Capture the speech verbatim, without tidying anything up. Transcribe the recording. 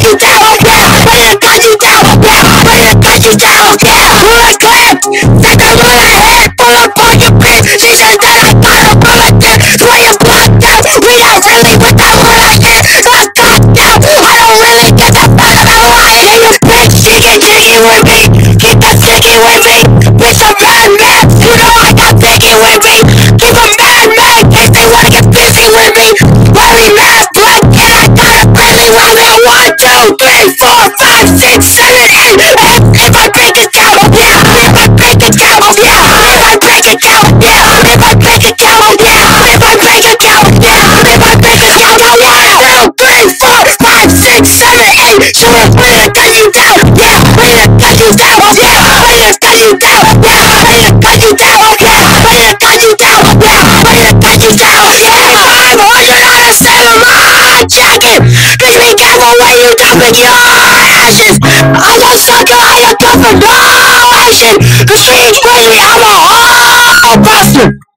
you down, yeah, I'm ready to cut you down, yeah, I'm ready to cut you down, yeah. Bullet clip, second bullet hit, pull up on your bitch. She said that I got a bullet dip, swear you blocked out. We not really with that what I did, got cocked out. I don't really get the fuck about why I hate your bitch. She get jiggy with me, keep that sticky with me. Bitch, I'm mad, man, you know I got sticky with me. Keep a mad, man, case they wanna get busy with me. Very mad, black, and I got a grizzly with me. One, two, three, four, five, six, seven, eight. If I break it down, yeah. If I break it down, yeah. If I break it down, yeah. If I break it down, yeah. If I break it down, yeah. If I break it down, I one, two, three, four, five, six, seven, eight. So I'm ready to cut you down, yeah. Ready to cut you down, yeah. Ready to cut you down, yeah. Ready to cut you down, yeah. Ready to cut you down, yeah. Ready to cut you down, yeah. five hundred on a samurai jacket. Bitch, be careful when you dumping your ashes. I just suck her out of confirmation. Cause she's crazy, I'm a whole buster.